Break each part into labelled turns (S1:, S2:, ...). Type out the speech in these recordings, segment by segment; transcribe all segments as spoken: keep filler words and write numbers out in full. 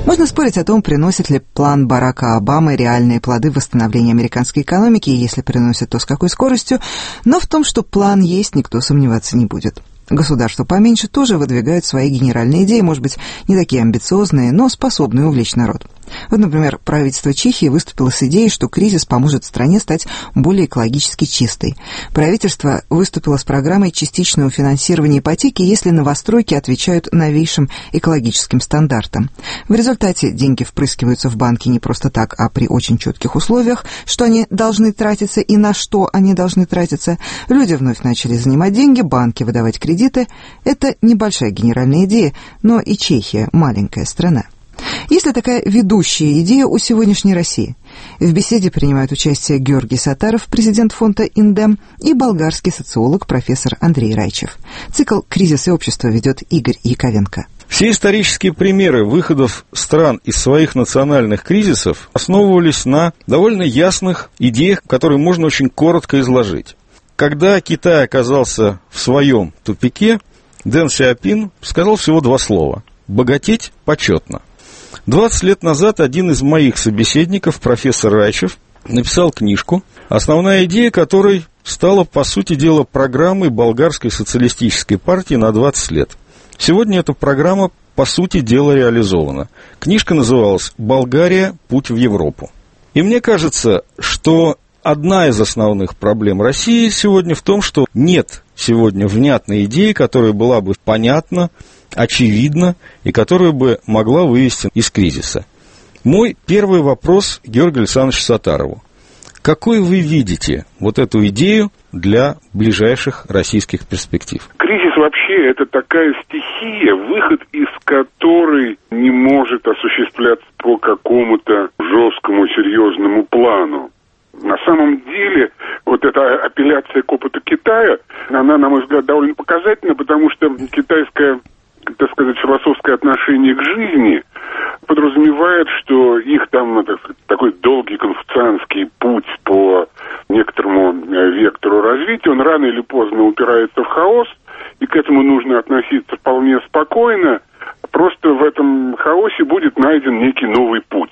S1: Можно спорить о том, приносит ли план Барака Обамы реальные плоды восстановления американской экономики, и если приносит, то с какой скоростью, но в том, что план есть, никто сомневаться не будет. Государства поменьше тоже выдвигают свои генеральные идеи, может быть, не такие амбициозные, но способные увлечь народ. Вот, например, правительство Чехии выступило с идеей, что кризис поможет стране стать более экологически чистой. Правительство выступило с программой частичного финансирования ипотеки, если новостройки отвечают новейшим экологическим стандартам. В результате деньги впрыскиваются в банки не просто так, а при очень четких условиях, что они должны тратиться и на что они должны тратиться. Люди вновь начали занимать деньги, банки выдавать кредиты. Это небольшая генеральная идея, но и Чехия маленькая страна. Есть ли такая ведущая идея у сегодняшней России? В беседе принимают участие Георгий Саттаров, президент фонда «Индем», и болгарский социолог профессор Андрей Райчев. Цикл «Кризис и общество» ведет Игорь Яковенко.
S2: Все исторические примеры выходов стран из своих национальных кризисов основывались на довольно ясных идеях, которые можно очень коротко изложить. Когда Китай оказался в своем тупике, Дэн Сяопин сказал всего два слова: «Богатеть почетно». двадцать лет назад один из моих собеседников, профессор Райчев, написал книжку, основная идея которой стала, по сути дела, программой болгарской социалистической партии на двадцать лет. Сегодня эта программа, по сути дела, реализована. Книжка называлась «Болгария. Путь в Европу». И мне кажется, что одна из основных проблем России сегодня в том, что нет сегодня внятной идеи, которая была бы понятна, очевидна и которая бы могла вывести из кризиса. Мой первый вопрос Георгию Александровичу Саттарову. Какой вы видите вот эту идею для ближайших российских перспектив?
S3: Кризис вообще это такая стихия, выход из которой не может осуществляться по какому-то жесткому, серьезному плану. На самом деле, вот эта апелляция к опыту Китая, она, на мой взгляд, довольно показательна, потому что китайское, так сказать, философское отношение к жизни подразумевает, что их там, так сказать, такой долгий конфуцианский путь по некоторому вектору развития, он рано или поздно упирается в хаос, и к этому нужно относиться вполне спокойно. Просто в этом хаосе будет найден некий новый путь.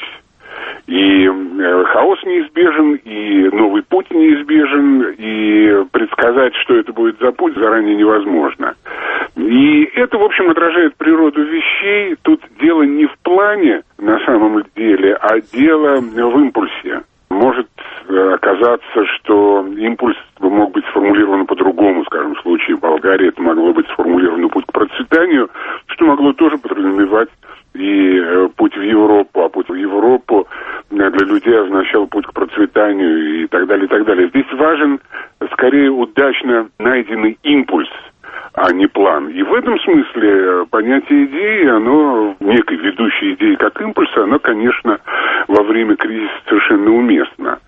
S3: И э, хаос неизбежен, и новый путь неизбежен, и предсказать, что это будет за путь, заранее невозможно. И это, в общем, отражает природу вещей. Тут дело не в плане, на самом деле, а дело в импульсе. Может оказаться, что импульс мог быть сформулирован по-другому, скажем, в случае Болгарии это могло быть сформулировано путь к процветанию, что могло тоже подразумевать и путь в Европу, а путь в Европу для людей означал путь к процветанию и так далее, и так далее. Здесь важен, скорее, удачно найденный импульс, а не план. И в этом смысле понятие идеи, оно, некой ведущей идеи как импульса, оно, конечно, во время кризиса совершенно уместно.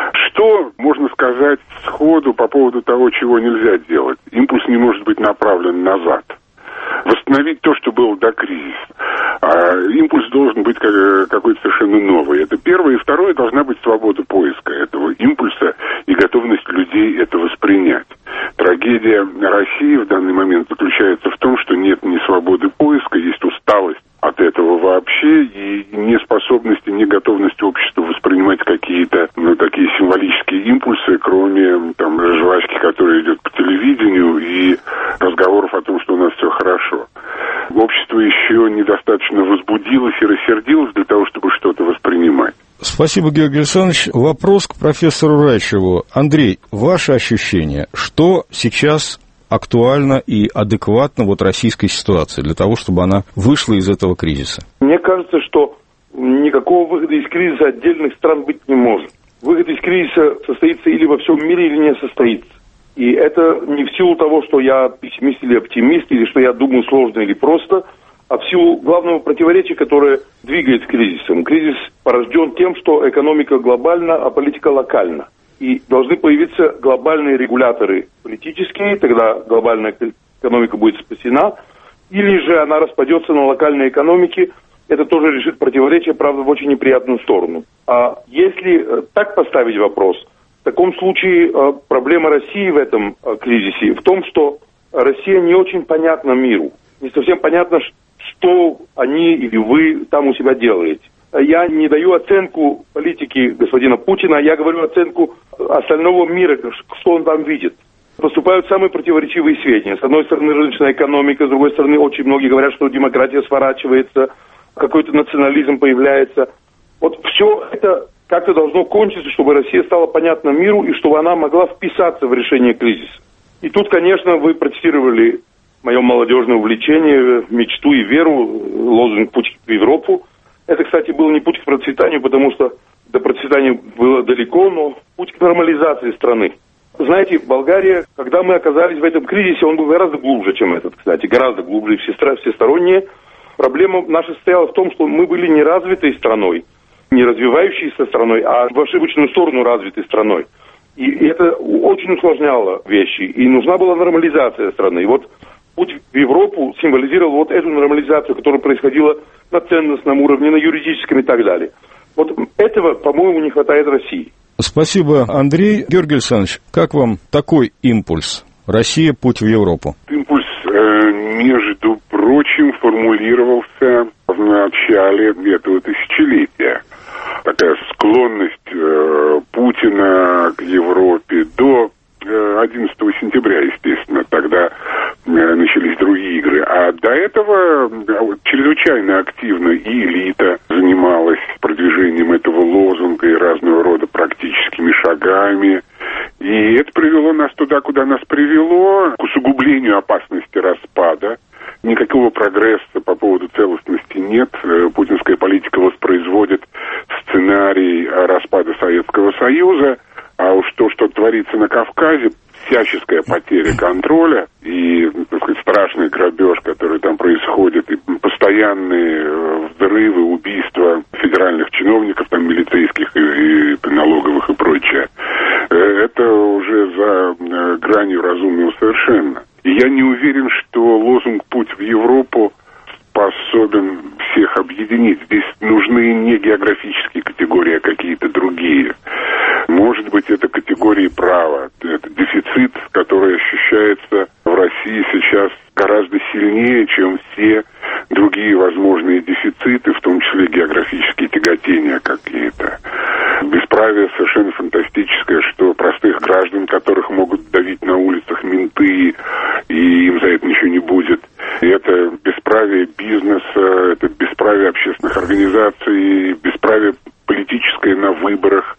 S3: Что можно сказать сходу по поводу того, чего нельзя делать? Импульс не может быть направлен назад. Восстановить то, что было до кризиса. А импульс должен быть какой-то совершенно новый. Это первое. И второе, должна быть свобода поиска этого импульса и готовность людей это воспринять. Трагедия России в данный момент заключается в том, что нет ни свободы поиска, есть усталость от этого вообще, и неспособность и неготовность общества воспринимать какие-то, ну, такие символические импульсы, кроме там жвачки, которая идет по телевидению, и разговоров о том, что у нас все хорошо. Общество еще недостаточно возбудилось и рассердилось для того, чтобы что-то воспринимать.
S2: Спасибо, Георгий Александрович. Вопрос к профессору Райчеву. Андрей, ваше ощущение, что сейчас актуально и адекватно вот российской ситуации для того, чтобы она вышла из этого кризиса?
S4: Мне кажется, что никакого выхода из кризиса отдельных стран быть не может. Выход из кризиса состоится или во всем мире, или не состоится. И это не в силу того, что я пессимист или оптимист, или что я думаю сложно или просто, а в силу главного противоречия, которое двигает кризисом. Кризис порожден тем, что экономика глобальна, а политика локальна. И должны появиться глобальные регуляторы политические, тогда глобальная экономика будет спасена, или же она распадется на локальные экономики, это тоже решит противоречие, правда, в очень неприятную сторону. А если так поставить вопрос, в таком случае проблема России в этом кризисе в том, что Россия не очень понятна миру. Не совсем понятно, что они или вы там у себя делаете. Я не даю оценку политики господина Путина, я говорю оценку остального мира, что он там видит. Поступают самые противоречивые сведения. С одной стороны, рыночная экономика, с другой стороны, очень многие говорят, что демократия сворачивается, какой-то национализм появляется. Вот все это как-то должно кончиться, чтобы Россия стала понятна миру и чтобы она могла вписаться в решение кризиса. И тут, конечно, вы процитировали мое молодежное увлечение, мечту и веру, лозунг «Путь в Европу». Это, кстати, был не путь к процветанию, потому что до процветания было далеко, но путь к нормализации страны. Знаете, Болгария, когда мы оказались в этом кризисе, он был гораздо глубже, чем этот, кстати, гораздо глубже и всестороннее. Проблема наша состояла в том, что мы были не развитой страной, не развивающейся страной, а в ошибочную сторону развитой страной. И это очень усложняло вещи, и нужна была нормализация страны. И вот путь в Европу символизировал вот эту нормализацию, которая происходила на ценностном уровне, на юридическом и так далее. Вот этого, по-моему, не хватает России.
S2: Спасибо, Андрей. Георгий Александрович, как вам такой импульс? Россия, путь в Европу.
S3: Импульс, э, между прочим, формулировался в начале этого тысячелетия. Такая склонность э, Путина к Европе до э, одиннадцатого сентября, естественно, тогда э, начались другие игры. А до этого э, чрезвычайно активно и элита занималась продвижением этого лозунга и разного рода практическими шагами. И это привело нас туда, куда нас привело, к усугублению опасности распада. Никакого прогресса по поводу целостности нет. Путинская политика воспроизводит сценарий распада Советского Союза, а уж то, что творится на Кавказе, всяческая потеря контроля и, так сказать, страшный грабеж, который там происходит, и постоянные взрывы, убийства федеральных чиновников, там, милицейских и, и налоговых и прочее, это уже за гранью разумного совершенно. И я не уверен, что лозунг «Путь в Европу» способен всех объединить. Здесь нужны не географические категории, а какие-то другие. Может быть, это категории права. Это дефицит, который ощущается в России сейчас гораздо сильнее, чем все другие возможные дефициты, в том числе географические тяготения какие-то. Бесправие совершенно фантастическое, что простых граждан, которых могут давить на улицах менты, и им за это ничего не будет. И это бесправие бизнеса, это бесправие общественных организаций, бесправие политическое на выборах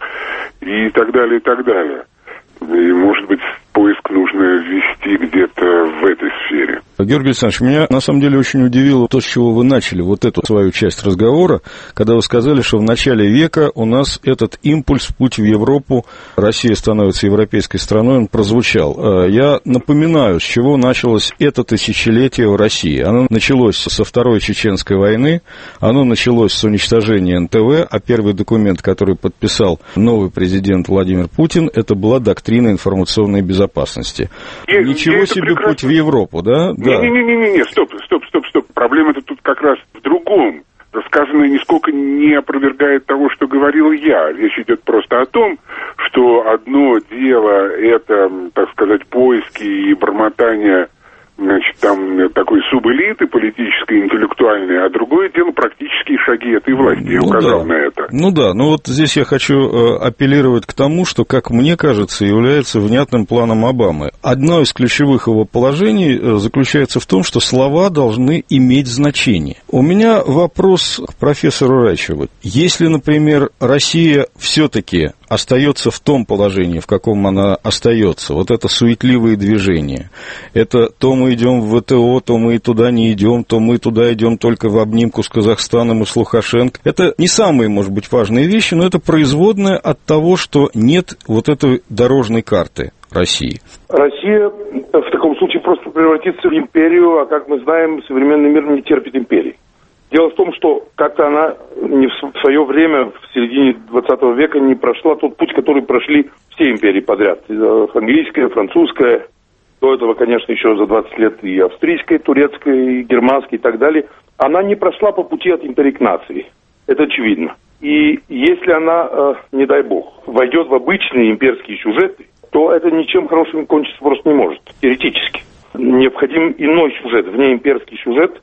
S3: и так далее, и так далее. И, может быть, поиск нужно вести где-то в этой сфере.
S2: Георгий Александрович, меня на самом деле очень удивило то, с чего вы начали вот эту свою часть разговора, когда вы сказали, что в начале века у нас этот импульс, путь в Европу, Россия становится европейской страной, он прозвучал. Я напоминаю, с чего началось это тысячелетие в России. Оно началось со Второй Чеченской войны, оно началось с уничтожения эн тэ вэ, а первый документ, который подписал новый президент Владимир Путин, это была доктрина информационной безопасности. Я, Ничего я себе прекрасно... путь в Европу, да?
S3: Не-не-не, стоп, стоп, стоп, стоп. Проблема-то тут как раз в другом. Сказанное нисколько не опровергает того, что говорил я. Речь идет просто о том, что одно дело это, так сказать, поиски и бормотание, значит, там такой субэлиты политической, интеллектуальной, а другое дело практические шаги этой власти. Я ну указал
S2: да.
S3: на это.
S2: Ну да, но вот здесь я хочу э, апеллировать к тому, что, как мне кажется, является внятным планом Обамы. Одно из ключевых его положений э, заключается в том, что слова должны иметь значение. У меня вопрос к профессору Райчеву. Если, например, Россия все-таки остается в том положении, в каком она остается, вот это суетливые движения, это то мы идем в вэ тэ о, то мы туда не идем, то мы туда идем только в обнимку с Казахстаном и с Лукашенко. Это не самые, может быть, важные вещи, но это производное от того, что нет вот этой дорожной карты России.
S4: Россия в таком случае просто превратится в империю, а, как мы знаем, современный мир не терпит империй. Дело в том, что как-то она не в свое время, в середине двадцатого века, не прошла тот путь, который прошли все империи подряд. Английская, французская, до этого, конечно, еще за двадцать лет и австрийская, и турецкая, и германская, и так далее. Она не прошла по пути от империи к нации. Это очевидно. И если она, не дай бог, войдет в обычные имперские сюжеты, то это ничем хорошим кончиться просто не может, теоретически. Необходим иной сюжет, внеимперский сюжет,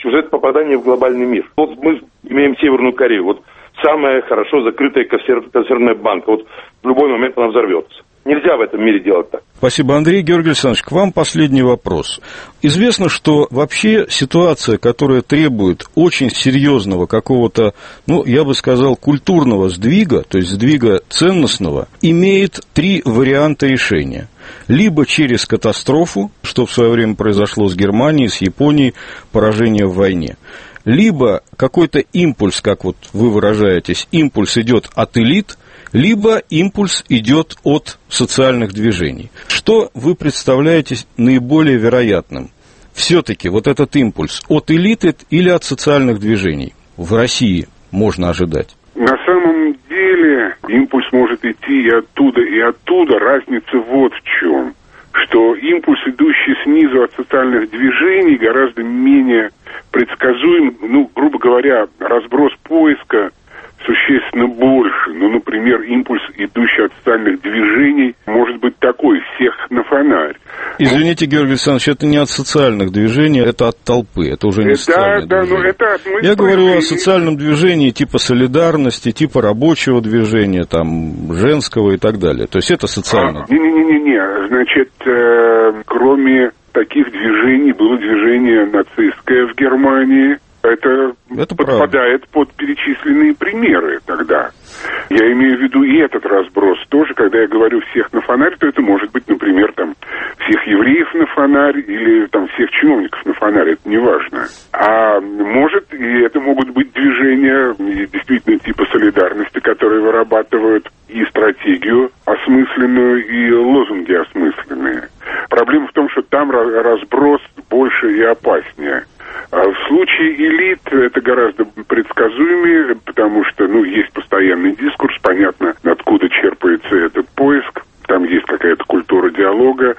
S4: сюжет попадания в глобальный мир. Вот мы имеем Северную Корею, вот самая хорошо закрытая консервная банка, вот в любой момент она взорвется. Нельзя в этом мире делать так.
S2: Спасибо, Андрей. Георгий Александрович, к вам последний вопрос. Известно, что вообще ситуация, которая требует очень серьезного какого-то, ну, я бы сказал, культурного сдвига, то есть сдвига ценностного, имеет три варианта решения. Либо через катастрофу, что в свое время произошло с Германией, с Японией, поражение в войне. Либо какой-то импульс, как вот вы выражаетесь, импульс идет от элит, либо импульс идет от социальных движений. Что вы представляете наиболее вероятным? Все-таки вот этот импульс от элиты или от социальных движений в России можно ожидать?
S3: На самом деле импульс может идти и оттуда, и оттуда. Разница вот в чем. Что импульс, идущий снизу от социальных движений, гораздо менее предсказуем. Ну, грубо говоря, разброс поиска существенно больше. Ну, например, импульс, идущий от социальных движений, может быть такой: всех на фонарь.
S2: Извините, Георгий Александрович, это не от социальных движений, это от толпы, это уже не
S3: это,
S2: социальное
S3: да,
S2: движение.
S3: Ну, это от
S2: Я говорю о социальном движении типа солидарности, типа рабочего движения, там, женского и так далее. То есть это социальное.
S3: А, не-не-не, значит, э, кроме таких движений было движение нацистское в Германии. Это,
S2: это
S3: подпадает под перечисленные примеры тогда. Я имею в виду и этот разброс тоже. Когда я говорю всех на фонарь, то это может быть, например, там, всех евреев на фонарь или там всех чиновников на фонарь, это не важно. А может, и это могут быть движения действительно типа солидарности, которые вырабатывают и стратегию осмысленную, и лозунги осмысленные. Проблема в том, что там разброс больше и опаснее. А в случае элит это гораздо предсказуемее, потому что, ну, есть постоянный дискурс, понятно, откуда черпается этот поиск, там есть какая-то культура диалога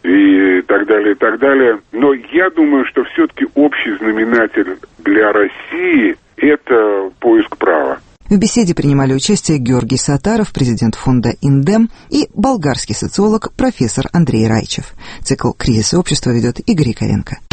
S3: и так далее, и так далее. Но я думаю, что все-таки общий знаменатель для России – это поиск права.
S1: В беседе принимали участие Георгий Сатаров, президент фонда «Индем», и болгарский социолог профессор Андрей Райчев. Цикл «Кризис общества» ведет Игорь Яковенко.